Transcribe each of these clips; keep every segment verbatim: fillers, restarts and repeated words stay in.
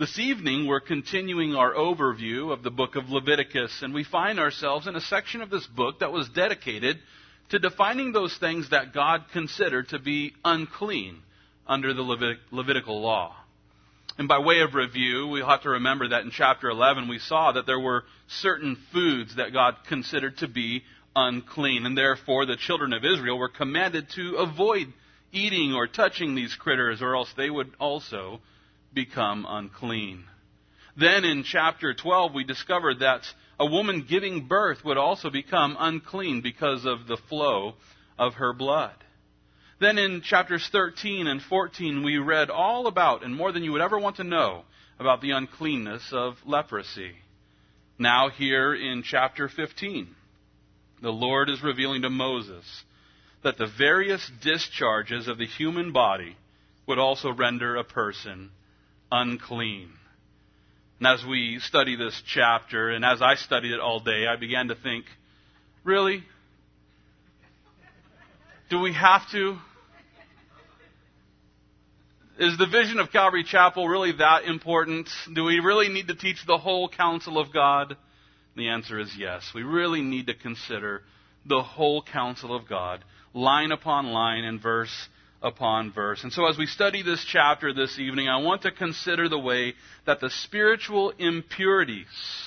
This evening, we're continuing our overview of the book of Leviticus, and we find ourselves in a section of this book that was dedicated to defining those things that God considered to be unclean under the Levit- Levitical law. And by way of review, we'll have to remember that in chapter eleven, we saw that there were certain foods that God considered to be unclean, and therefore the children of Israel were commanded to avoid eating or touching these critters, or else they would also become unclean. Then in chapter twelve, we discovered that a woman giving birth would also become unclean because of the flow of her blood. Then in chapters thirteen and fourteen, we read all about, and more than you would ever want to know, about the uncleanness of leprosy. Now here in chapter fifteen, the Lord is revealing to Moses that the various discharges of the human body would also render a person unclean. And as we study this chapter, and as I studied it all day, I began to think, really? Do we have to? Is the vision of Calvary Chapel really that important? Do we really need to teach the whole counsel of God? The answer is yes. We really need to consider the whole counsel of God, line upon line and verse upon verse. And so as we study this chapter this evening, I want to consider the way that the spiritual impurities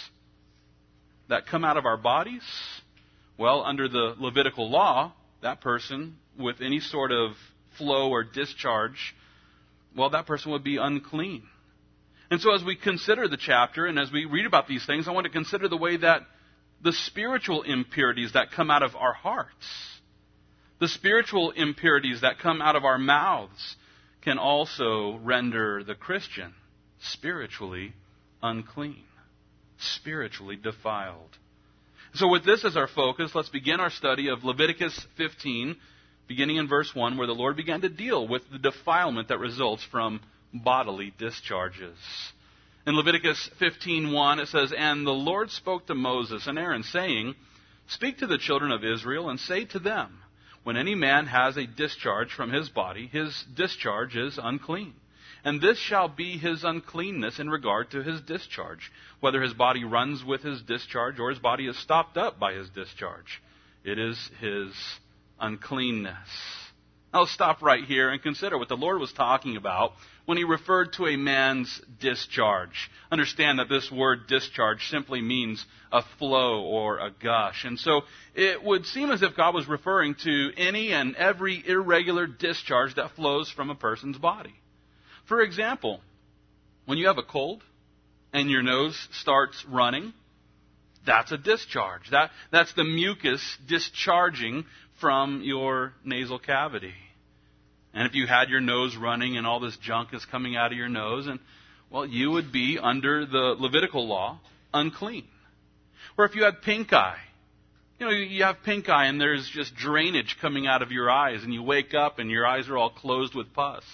that come out of our bodies, well, under the Levitical law, that person with any sort of flow or discharge, well, that person would be unclean. And so as we consider the chapter and as we read about these things, I want to consider the way that the spiritual impurities that come out of our hearts, the spiritual impurities that come out of our mouths, can also render the Christian spiritually unclean, spiritually defiled. So with this as our focus, let's begin our study of Leviticus fifteen, beginning in verse one, where the Lord began to deal with the defilement that results from bodily discharges. In Leviticus fifteen one, it says, "And the Lord spoke to Moses and Aaron, saying, Speak to the children of Israel and say to them, When any man has a discharge from his body, his discharge is unclean. And this shall be his uncleanness in regard to his discharge, whether his body runs with his discharge or his body is stopped up by his discharge. It is his uncleanness." I'll stop right here and consider what the Lord was talking about when he referred to a man's discharge. Understand that this word discharge simply means a flow or a gush. And so it would seem as if God was referring to any and every irregular discharge that flows from a person's body. For example, when you have a cold and your nose starts running, that's a discharge. That, that's the mucus discharging from your nasal cavity. And if you had your nose running and all this junk is coming out of your nose, and well, you would be under the Levitical law unclean. Or if you had pink eye, you know, you have pink eye and there's just drainage coming out of your eyes, and you wake up and your eyes are all closed with pus.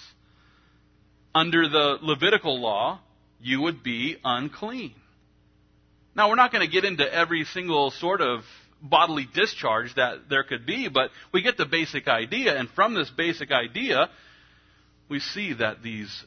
Under the Levitical law, you would be unclean. Now, we're not going to get into every single sort of bodily discharge that there could be, but we get the basic idea, and from this basic idea, we see that these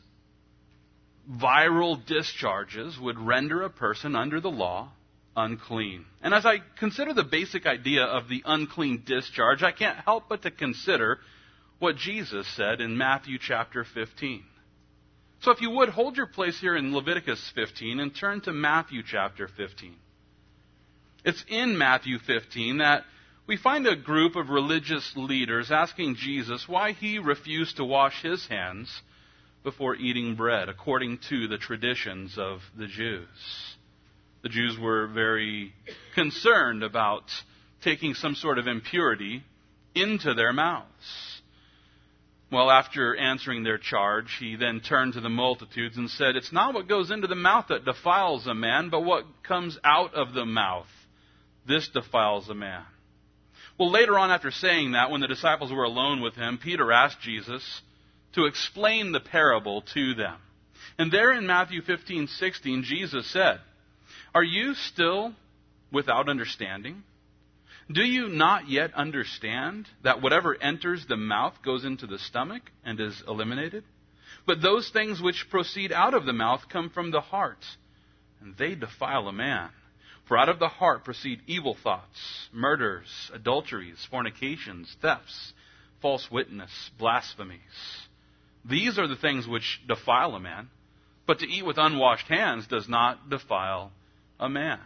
viral discharges would render a person under the law unclean. And as I consider the basic idea of the unclean discharge, I can't help but to consider what Jesus said in Matthew chapter fifteen. So if you would, hold your place here in Leviticus fifteen and turn to Matthew chapter fifteen. It's in Matthew fifteen that we find a group of religious leaders asking Jesus why he refused to wash his hands before eating bread, according to the traditions of the Jews. The Jews were very concerned about taking some sort of impurity into their mouths. Well, after answering their charge, he then turned to the multitudes and said, "It's not what goes into the mouth that defiles a man, but what comes out of the mouth. This defiles a man." Well, later on after saying that, when the disciples were alone with him, Peter asked Jesus to explain the parable to them. And there in Matthew fifteen sixteen, Jesus said, "Are you still without understanding? Do you not yet understand that whatever enters the mouth goes into the stomach and is eliminated? But those things which proceed out of the mouth come from the heart, and they defile a man. For out of the heart proceed evil thoughts, murders, adulteries, fornications, thefts, false witness, blasphemies. These are the things which defile a man, but to eat with unwashed hands does not defile a man.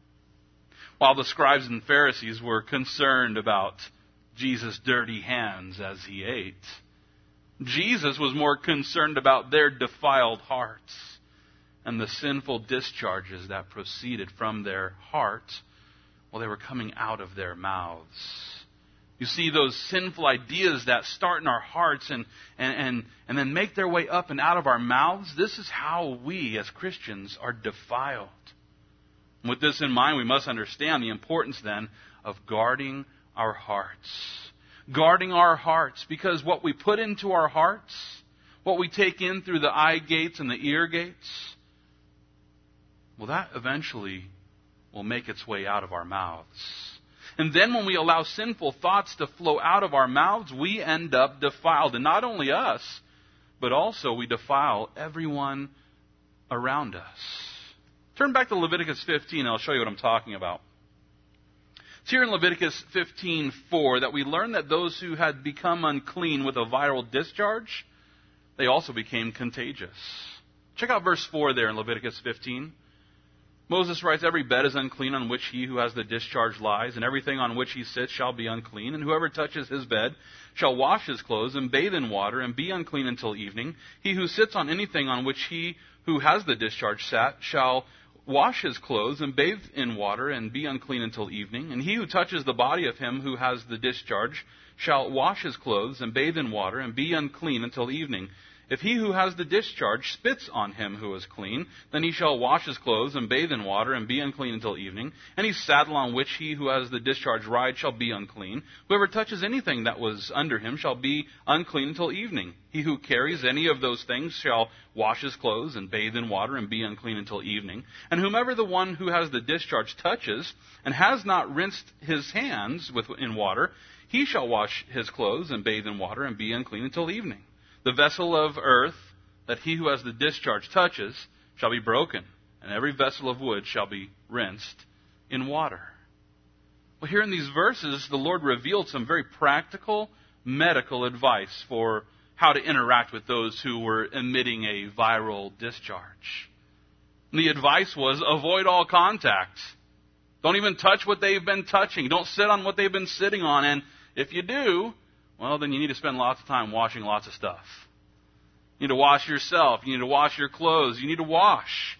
While the scribes and Pharisees were concerned about Jesus' dirty hands as he ate, Jesus was more concerned about their defiled hearts and the sinful discharges that proceeded from their heart while they were coming out of their mouths. You see, those sinful ideas that start in our hearts and, and, and, and then make their way up and out of our mouths, this is how we as Christians are defiled. And with this in mind, we must understand the importance then of guarding our hearts. Guarding our hearts, because what we put into our hearts, what we take in through the eye gates and the ear gates, well, that eventually will make its way out of our mouths. And then when we allow sinful thoughts to flow out of our mouths, we end up defiled. And not only us, but also we defile everyone around us. Turn back to Leviticus fifteen, and I'll show you what I'm talking about. It's here in Leviticus fifteen four that we learn that those who had become unclean with a viral discharge, they also became contagious. Check out verse four there in Leviticus fifteen. Moses writes, every bed is unclean on which he who has the discharge lies, and everything on which he sits shall be unclean. And whoever touches his bed shall wash his clothes and bathe in water and be unclean until evening. He who sits on anything on which he who has the discharge sat shall wash his clothes and bathe in water and be unclean until evening. And he who touches the body of him who has the discharge shall wash his clothes and bathe in water and be unclean until evening. If he who has the discharge spits on him who is clean, then he shall wash his clothes and bathe in water and be unclean until evening. Any saddle on which he who has the discharge rides shall be unclean. Whoever touches anything that was under him shall be unclean until evening. He who carries any of those things shall wash his clothes and bathe in water and be unclean until evening. And whomever the one who has the discharge touches and has not rinsed his hands with, in water, he shall wash his clothes and bathe in water and be unclean until evening. The vessel of earth that he who has the discharge touches shall be broken, and every vessel of wood shall be rinsed in water. Well, here in these verses, the Lord revealed some very practical medical advice for how to interact with those who were emitting a viral discharge. And the advice was avoid all contact. Don't even touch what they've been touching. Don't sit on what they've been sitting on. And if you do, well, then you need to spend lots of time washing lots of stuff. You need to wash yourself. You need to wash your clothes. You need to wash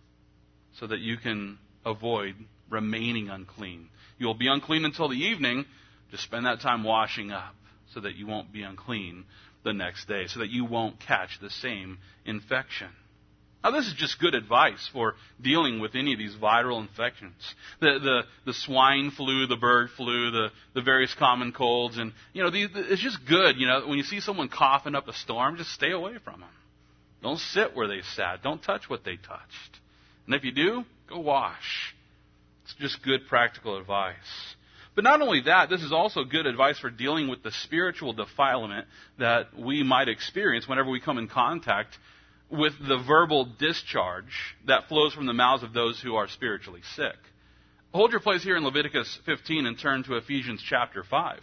so that you can avoid remaining unclean. You will be unclean until the evening. Just spend that time washing up so that you won't be unclean the next day, so that you won't catch the same infection. Now, this is just good advice for dealing with any of these viral infections. The the, the swine flu, the bird flu, the, the various common colds. And, you know, these, it's just good. You know, when you see someone coughing up a storm, just stay away from them. Don't sit where they sat. Don't touch what they touched. And if you do, go wash. It's just good practical advice. But not only that, this is also good advice for dealing with the spiritual defilement that we might experience whenever we come in contact with the verbal discharge that flows from the mouths of those who are spiritually sick. Hold your place here in Leviticus fifteen and turn to Ephesians chapter five.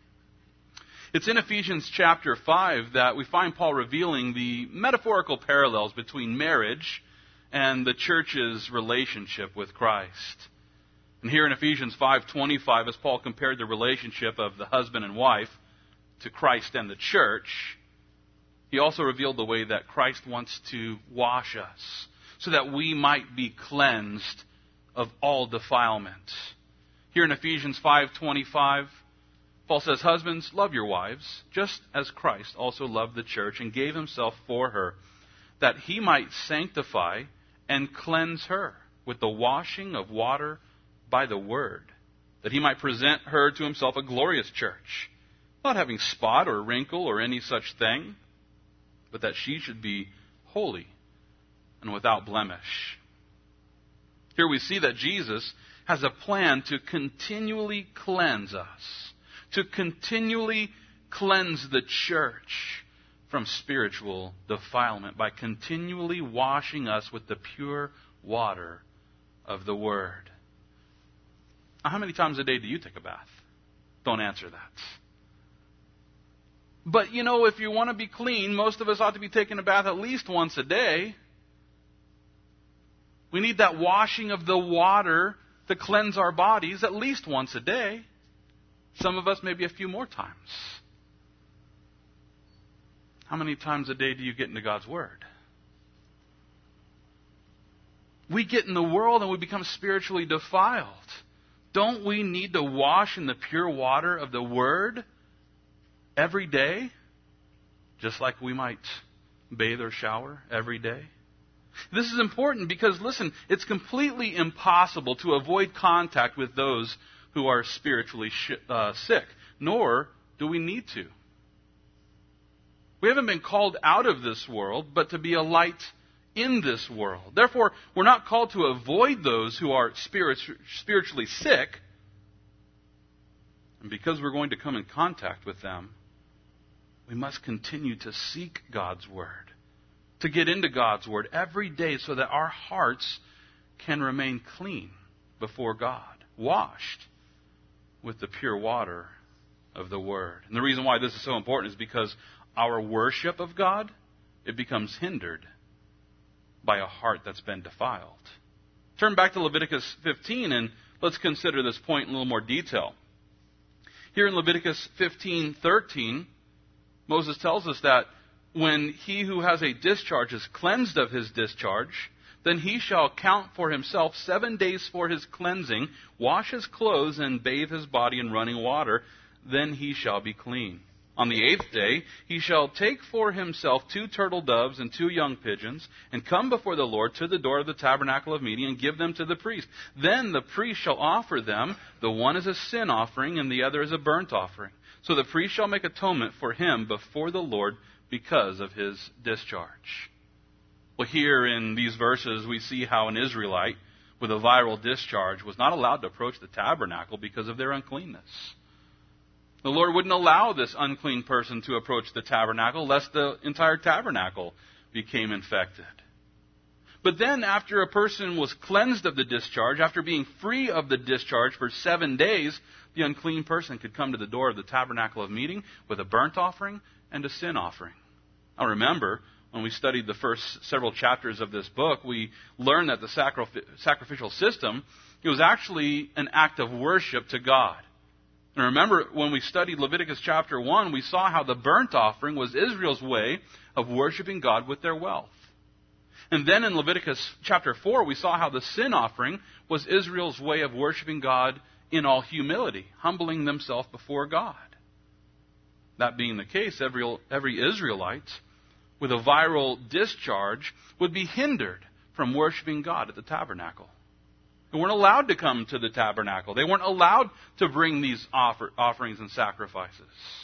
It's in Ephesians chapter five that we find Paul revealing the metaphorical parallels between marriage and the church's relationship with Christ. And here in Ephesians five twenty-five, as Paul compared the relationship of the husband and wife to Christ and the church, he also revealed the way that Christ wants to wash us so that we might be cleansed of all defilement. Here in Ephesians five twenty-five, Paul says, husbands, love your wives, just as Christ also loved the church and gave himself for her, that he might sanctify and cleanse her with the washing of water by the word, that he might present her to himself a glorious church, not having spot or wrinkle or any such thing, but that she should be holy and without blemish. Here we see that Jesus has a plan to continually cleanse us, to continually cleanse the church from spiritual defilement by continually washing us with the pure water of the Word. Now, how many times a day do you take a bath? Don't answer that. But, you know, if you want to be clean, most of us ought to be taking a bath at least once a day. We need that washing of the water to cleanse our bodies at least once a day. Some of us maybe a few more times. How many times a day do you get into God's Word? We get in the world and we become spiritually defiled. Don't we need to wash in the pure water of the Word every day? Just like we might bathe or shower every day? This is important because, listen, it's completely impossible to avoid contact with those who are spiritually sh- uh, sick, nor do we need to. We haven't been called out of this world, but to be a light in this world. Therefore, we're not called to avoid those who are spirit- spiritually sick. And because we're going to come in contact with them, we must continue to seek God's Word, to get into God's Word every day so that our hearts can remain clean before God, washed with the pure water of the Word. And the reason why this is so important is because our worship of God, it becomes hindered by a heart that's been defiled. Turn back to Leviticus fifteen and let's consider this point in a little more detail. Here in Leviticus fifteen thirteen, Moses tells us that when he who has a discharge is cleansed of his discharge, then he shall count for himself seven days for his cleansing, wash his clothes, and bathe his body in running water. Then he shall be clean. On the eighth day he shall take for himself two turtle doves and two young pigeons, and come before the Lord to the door of the tabernacle of meeting, and give them to the priest. Then the priest shall offer them, the one as a sin offering, and the other as a burnt offering. So the priest shall make atonement for him before the Lord because of his discharge. Well, here in these verses we see how an Israelite with a viral discharge was not allowed to approach the tabernacle because of their uncleanness. The Lord wouldn't allow this unclean person to approach the tabernacle lest the entire tabernacle became infected. But then after a person was cleansed of the discharge, after being free of the discharge for seven days, the unclean person could come to the door of the tabernacle of meeting with a burnt offering and a sin offering. Now remember, when we studied the first several chapters of this book, we learned that the sacrif- sacrificial system, it was actually an act of worship to God. And remember, when we studied Leviticus chapter one, we saw how the burnt offering was Israel's way of worshiping God with their wealth. And then in Leviticus chapter four, we saw how the sin offering was Israel's way of worshiping God in all humility, humbling themselves before God. That being the case, every, every Israelite with a viral discharge would be hindered from worshiping God at the tabernacle. They weren't allowed to come to the tabernacle. They weren't allowed to bring these offer, offerings and sacrifices.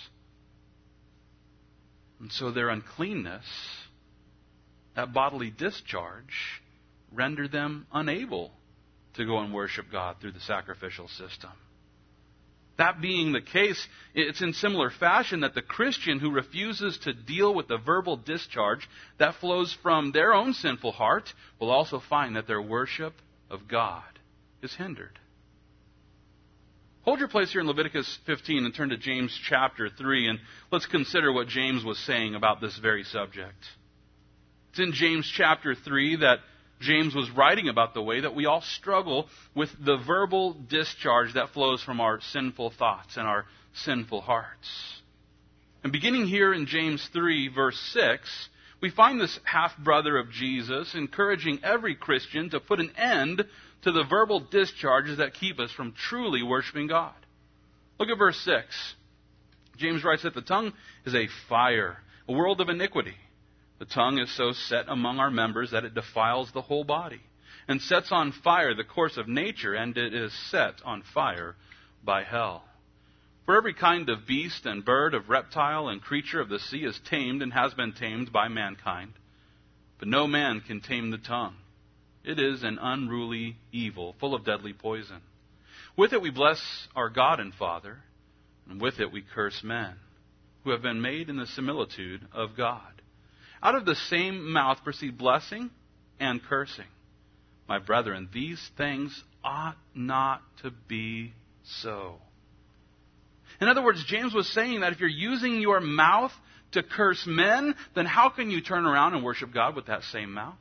And so their uncleanness, that bodily discharge, rendered them unable to go and worship God through the sacrificial system. That being the case, it's in similar fashion that the Christian who refuses to deal with the verbal discharge that flows from their own sinful heart will also find that their worship of God is hindered. Hold your place here in Leviticus fifteen and turn to James chapter three, and let's consider what James was saying about this very subject. It's in James chapter three that James was writing about the way that we all struggle with the verbal discharge that flows from our sinful thoughts and our sinful hearts. And beginning here in James three, verse six, we find this half-brother of Jesus encouraging every Christian to put an end to the verbal discharges that keep us from truly worshiping God. Look at verse six. James writes that the tongue is a fire, a world of iniquity. The tongue is so set among our members that it defiles the whole body, and sets on fire the course of nature, and it is set on fire by hell. For every kind of beast and bird, of reptile and creature of the sea is tamed and has been tamed by mankind. But no man can tame the tongue. It is an unruly evil, full of deadly poison. With it we bless our God and Father, and with it we curse men. who have been made in the similitude of God. Out of the same mouth proceed blessing and cursing. My brethren, these things ought not to be so. In other words, James was saying that if you're using your mouth to curse men, then how can you turn around and worship God with that same mouth?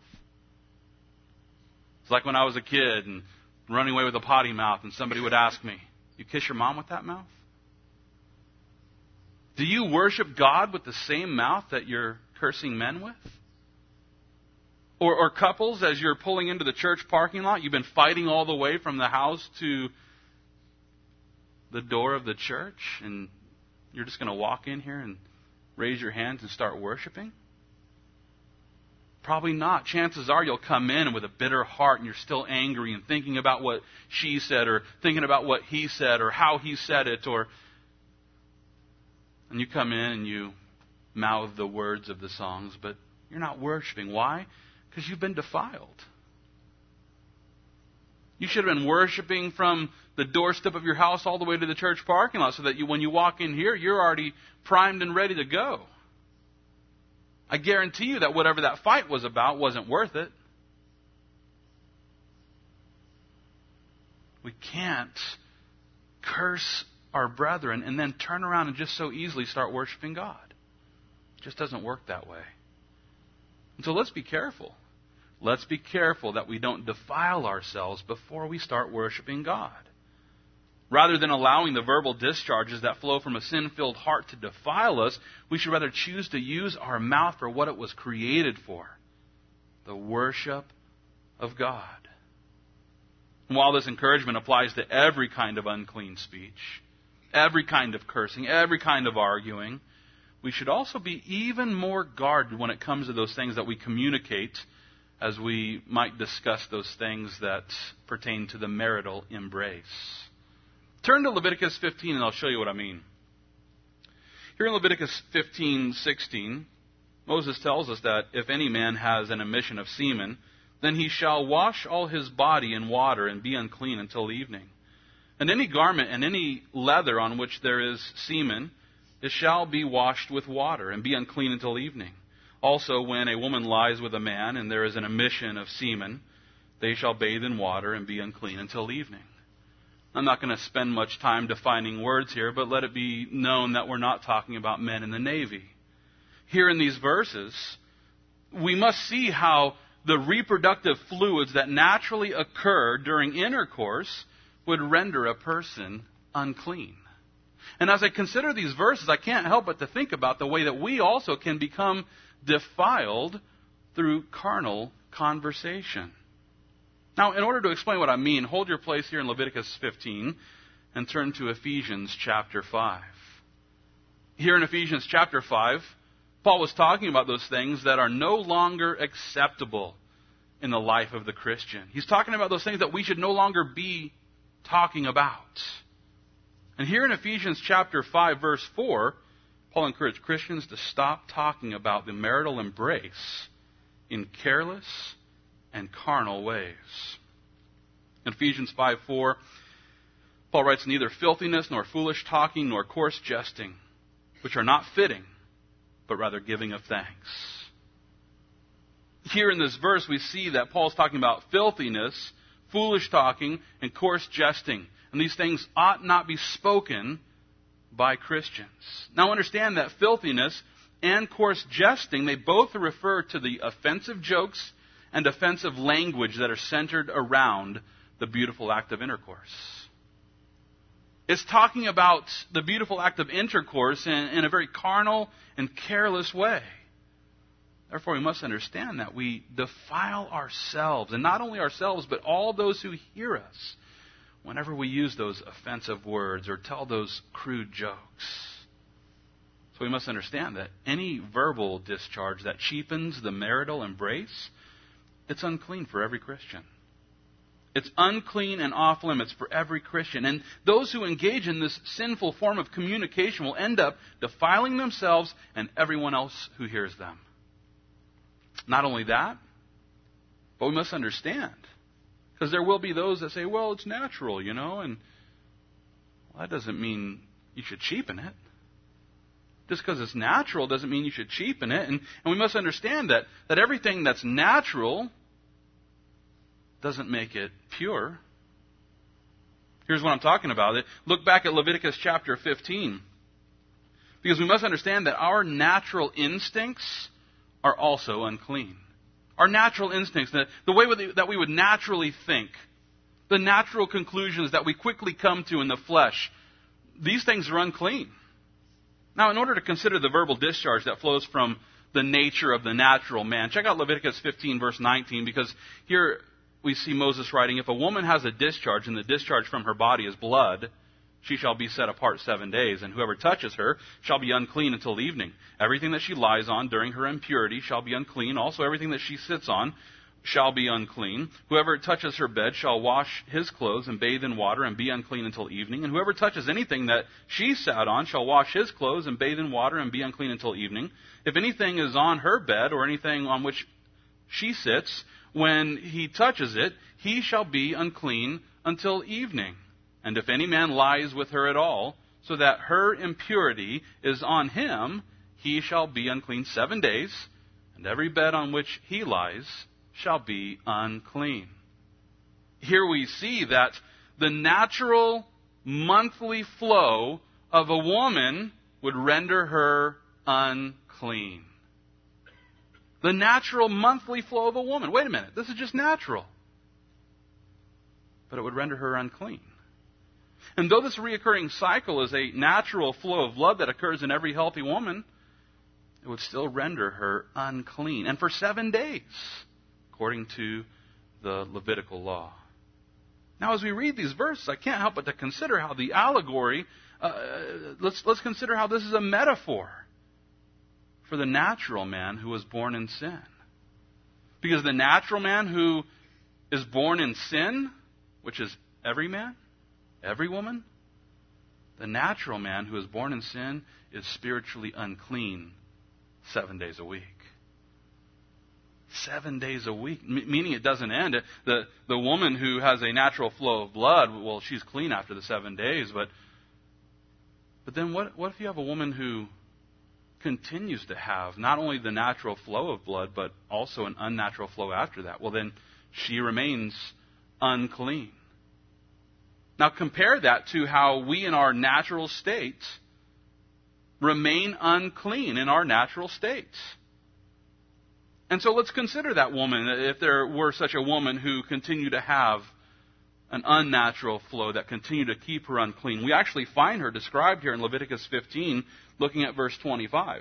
It's like when I was a kid and running away with a potty mouth and somebody would ask me, you kiss your mom with that mouth? Do you worship God with the same mouth that you're cursing men with? Or, or couples, as you're pulling into the church parking lot, you've been fighting all the way from the house to the door of the church, and you're just going to walk in here and raise your hands and start worshiping? Probably not. Chances are you'll come in with a bitter heart and you're still angry and thinking about what she said or thinking about what he said or how he said it, or and you come in and you mouth the words of the songs, but you're not worshiping. Why? Because you've been defiled. You should have been worshiping from the doorstep of your house all the way to the church parking lot so that you, when you walk in here, you're already primed and ready to go. I guarantee you that whatever that fight was about wasn't worth it. We can't curse our brethren and then turn around and just so easily start worshiping God. It just doesn't work that way. And so let's be careful. Let's be careful that we don't defile ourselves before we start worshiping God. Rather than allowing the verbal discharges that flow from a sin-filled heart to defile us, we should rather choose to use our mouth for what it was created for, the worship of God. And while this encouragement applies to every kind of unclean speech, every kind of cursing, every kind of arguing, we should also be even more guarded when it comes to those things that we communicate, as we might discuss those things that pertain to the marital embrace. Turn to Leviticus fifteen and I'll show you what I mean. Here in Leviticus fifteen sixteen, Moses tells us that if any man has an emission of semen, then he shall wash all his body in water and be unclean until evening. And any garment and any leather on which there is semen, it shall be washed with water and be unclean until evening. Also, when a woman lies with a man and there is an emission of semen, they shall bathe in water and be unclean until evening. I'm not going to spend much time defining words here, but let it be known that we're not talking about men in the Navy. Here in these verses, we must see how the reproductive fluids that naturally occur during intercourse would render a person unclean. And as I consider these verses, I can't help but to think about the way that we also can become defiled through carnal conversation. Now, in order to explain what I mean, hold your place here in Leviticus fifteen and turn to Ephesians chapter five. Here in Ephesians chapter five, Paul was talking about those things that are no longer acceptable in the life of the Christian. He's talking about those things that we should no longer be talking about. And here in Ephesians chapter five, verse four, Paul encouraged Christians to stop talking about the marital embrace in careless and carnal ways. In Ephesians five four, Paul writes, neither filthiness, nor foolish talking, nor coarse jesting, which are not fitting, but rather giving of thanks. Here in this verse, we see that Paul's talking about filthiness, foolish talking, and coarse jesting. And these things ought not be spoken by Christians. Now understand that filthiness and coarse jesting, they both refer to the offensive jokes and offensive language that are centered around the beautiful act of intercourse. It's talking about the beautiful act of intercourse in, in a very carnal and careless way. Therefore, we must understand that we defile ourselves, and not only ourselves, but all those who hear us, whenever we use those offensive words or tell those crude jokes. So we must understand that any verbal discharge that cheapens the marital embrace, it's unclean for every Christian. It's unclean and off limits for every Christian. And those who engage in this sinful form of communication will end up defiling themselves and everyone else who hears them. Not only that, but we must understand, because there will be those that say, well, it's natural, you know, and well, that doesn't mean you should cheapen it. Just because it's natural doesn't mean you should cheapen it. And, and we must understand that, that everything that's natural doesn't make it pure. Here's what I'm talking about. Look back at Leviticus chapter fifteen. Because we must understand that our natural instincts are also unclean. Our natural instincts, the, the way that we would naturally think, the natural conclusions that we quickly come to in the flesh, these things are unclean. Now, in order to consider the verbal discharge that flows from the nature of the natural man, check out Leviticus fifteen, verse nineteen, because here we see Moses writing, if a woman has a discharge, and the discharge from her body is blood, she shall be set apart seven days, and whoever touches her shall be unclean until evening. Everything that she lies on during her impurity shall be unclean. Also everything that she sits on shall be unclean. Whoever touches her bed shall wash his clothes and bathe in water and be unclean until evening. And whoever touches anything that she sat on shall wash his clothes and bathe in water and be unclean until evening. If anything is on her bed or anything on which she sits, when he touches it, he shall be unclean until evening. And if any man lies with her at all, so that her impurity is on him, he shall be unclean seven days, and every bed on which he lies shall be unclean. Here we see that the natural monthly flow of a woman would render her unclean. The natural monthly flow of a woman. Wait a minute, this is just natural. But it would render her unclean. And though this reoccurring cycle is a natural flow of blood that occurs in every healthy woman, it would still render her unclean. And for seven days, according to the Levitical law. Now, as we read these verses, I can't help but to consider how the allegory, uh, let's, let's consider how this is a metaphor for the natural man who was born in sin. Because the natural man who is born in sin, which is every man, every woman, the natural man who is born in sin is spiritually unclean seven days a week. Seven days a week, m- meaning it doesn't end. The, the woman who has a natural flow of blood, well, she's clean after the seven days, but but then what, what if you have a woman who continues to have not only the natural flow of blood, but also an unnatural flow after that? Well, then she remains unclean. Now compare that to how we in our natural states remain unclean in our natural states. And so let's consider that woman, if there were such a woman who continued to have an unnatural flow that continued to keep her unclean. We actually find her described here in Leviticus fifteen, looking at verse twenty-five.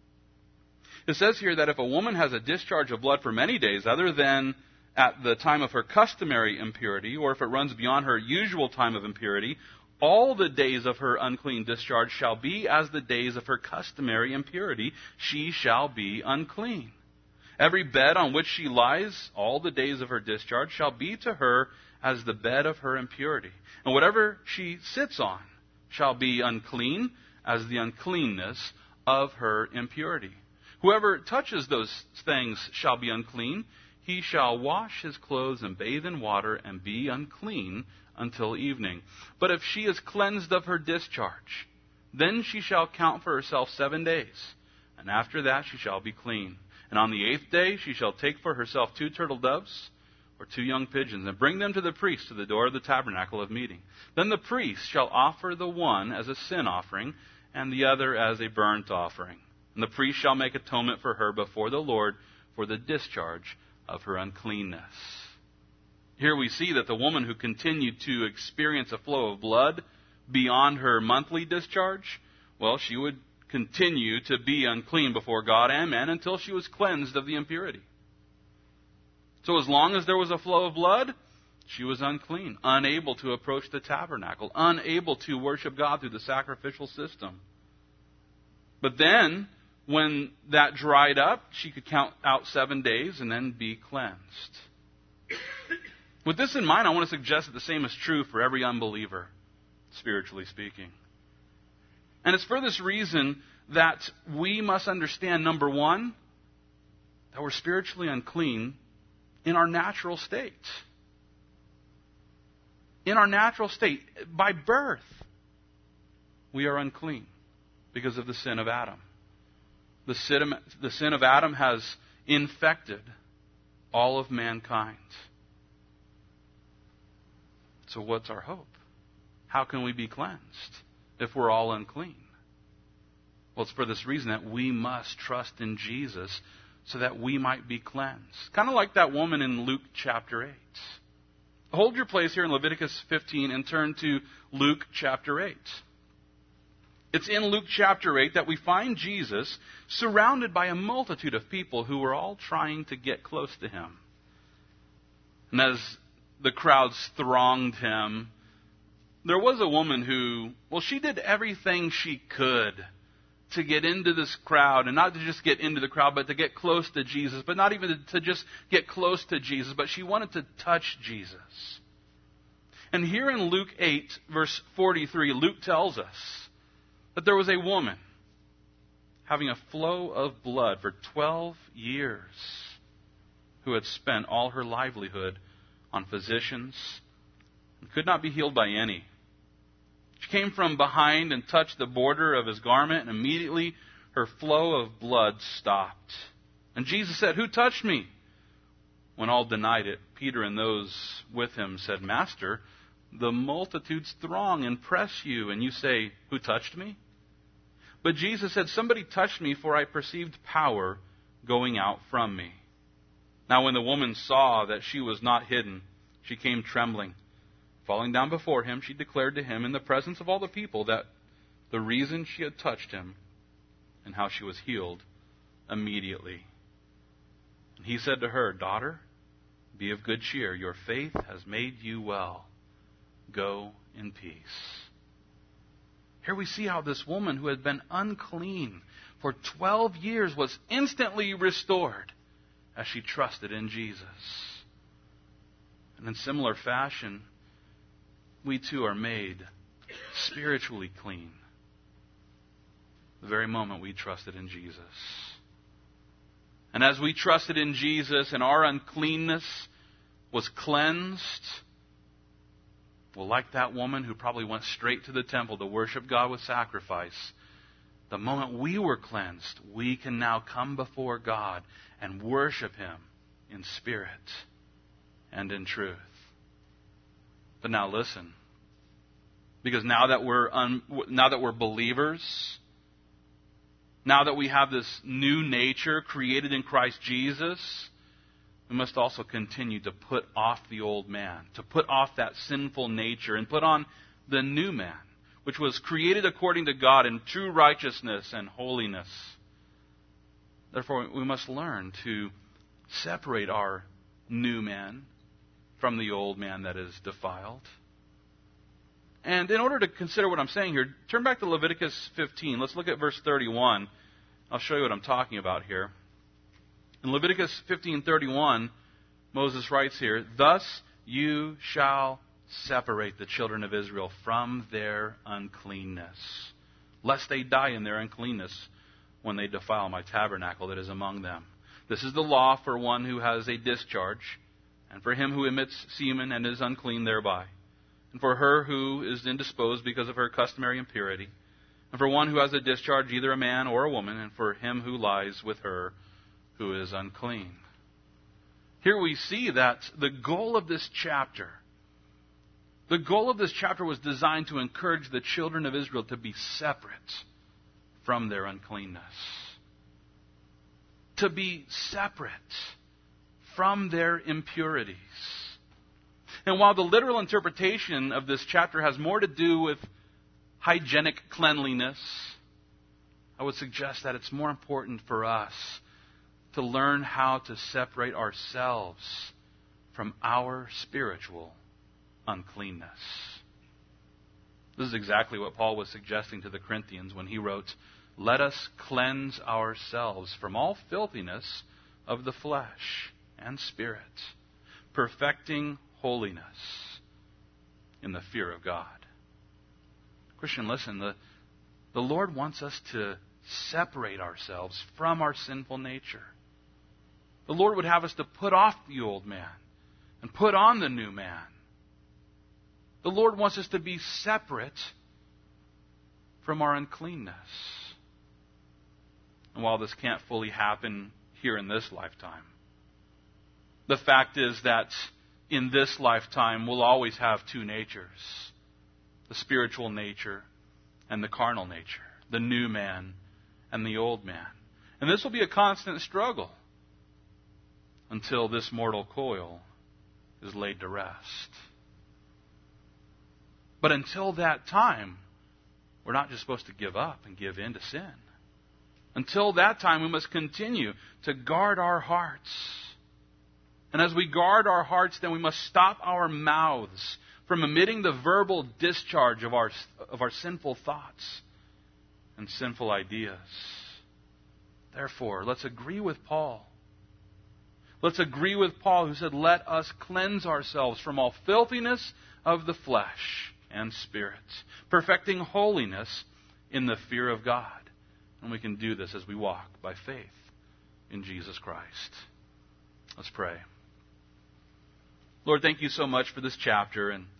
It says here that if a woman has a discharge of blood for many days, other than at the time of her customary impurity, or if it runs beyond her usual time of impurity, all the days of her unclean discharge shall be as the days of her customary impurity. She shall be unclean. Every bed on which she lies, all the days of her discharge, shall be to her as the bed of her impurity. And whatever she sits on shall be unclean as the uncleanness of her impurity. Whoever touches those things shall be unclean. He shall wash his clothes and bathe in water and be unclean until evening. But if she is cleansed of her discharge, then she shall count for herself seven days, and after that she shall be clean. And on the eighth day she shall take for herself two turtle doves or two young pigeons, and bring them to the priest to the door of the tabernacle of meeting. Then the priest shall offer the one as a sin offering, and the other as a burnt offering. And the priest shall make atonement for her before the Lord for the discharge of her uncleanness. Here we see that the woman who continued to experience a flow of blood beyond her monthly discharge, well, she would continue to be unclean before God and man until she was cleansed of the impurity. So as long as there was a flow of blood, she was unclean, unable to approach the tabernacle, unable to worship God through the sacrificial system. But then, when that dried up, she could count out seven days and then be cleansed. With this in mind, I want to suggest that the same is true for every unbeliever, spiritually speaking. And it's for this reason that we must understand, number one, that we're spiritually unclean in our natural state. In our natural state, by birth, we are unclean because of the sin of Adam. The sin, the sin of Adam has infected all of mankind. So what's our hope? How can we be cleansed if we're all unclean? Well, it's for this reason that we must trust in Jesus so that we might be cleansed. Kind of like that woman in Luke chapter eight. Hold your place here in Leviticus fifteen and turn to Luke chapter eight. It's in Luke chapter eight that we find Jesus surrounded by a multitude of people who were all trying to get close to him. And as the crowds thronged him, there was a woman who, well, she did everything she could to get into this crowd, and not to just get into the crowd, but to get close to Jesus, but not even to just get close to Jesus, but she wanted to touch Jesus. And here in Luke eight, verse forty-three, Luke tells us that there was a woman having a flow of blood for twelve years who had spent all her livelihood on physicians and could not be healed by any. She came from behind and touched the border of his garment, and immediately her flow of blood stopped. And Jesus said, "Who touched me?" When all denied it, Peter and those with him said, "Master, the multitudes throng and press you, and you say, 'Who touched me?'" But Jesus said, "Somebody touched me, for I perceived power going out from me." Now when the woman saw that she was not hidden, she came trembling. Falling down before him, she declared to him in the presence of all the people that the reason she had touched him and how she was healed immediately. And he said to her, "Daughter, be of good cheer. Your faith has made you well. Go in peace." Here we see how this woman who had been unclean for twelve years was instantly restored as she trusted in Jesus. And in similar fashion, we too are made spiritually clean the very moment we trusted in Jesus. And as we trusted in Jesus and our uncleanness was cleansed, well, like that woman who probably went straight to the temple to worship God with sacrifice, the moment we were cleansed, we can now come before God and worship Him in spirit and in truth. But now listen, because now that we're un, now that we're believers, now that we have this new nature created in Christ Jesus, we must also continue to put off the old man, to put off that sinful nature and put on the new man, which was created according to God in true righteousness and holiness. Therefore, we must learn to separate our new man from the old man that is defiled. And in order to consider what I'm saying here, turn back to Leviticus fifteen. Let's look at verse thirty-one. I'll show you what I'm talking about here. In Leviticus fifteen thirty-one, Moses writes here, "Thus you shall separate the children of Israel from their uncleanness, lest they die in their uncleanness when they defile my tabernacle that is among them. This is the law for one who has a discharge, and for him who emits semen and is unclean thereby, and for her who is indisposed because of her customary impurity, and for one who has a discharge, either a man or a woman, and for him who lies with her who is unclean." Here we see that the goal of this chapter, the goal of this chapter was designed to encourage the children of Israel to be separate from their uncleanness. To be separate from their impurities. And while the literal interpretation of this chapter has more to do with hygienic cleanliness, I would suggest that it's more important for us to learn how to separate ourselves from our spiritual uncleanness. This is exactly what Paul was suggesting to the Corinthians when he wrote, "Let us cleanse ourselves from all filthiness of the flesh and spirit, perfecting holiness in the fear of God." Christian, listen, the, the Lord wants us to separate ourselves from our sinful nature. The Lord would have us to put off the old man and put on the new man. The Lord wants us to be separate from our uncleanness. And while this can't fully happen here in this lifetime, the fact is that in this lifetime we'll always have two natures, the spiritual nature and the carnal nature, the new man and the old man. And this will be a constant struggle until this mortal coil is laid to rest. But until that time, we're not just supposed to give up and give in to sin. Until that time, we must continue to guard our hearts. And as we guard our hearts, then we must stop our mouths from emitting the verbal discharge of our, of our sinful thoughts and sinful ideas. Therefore, let's agree with Paul. Let's agree with Paul, who said, let us cleanse ourselves from all filthiness of the flesh and spirit, perfecting holiness in the fear of God. And we can do this as we walk by faith in Jesus Christ. Let's pray. Lord, thank you so much for this chapter, and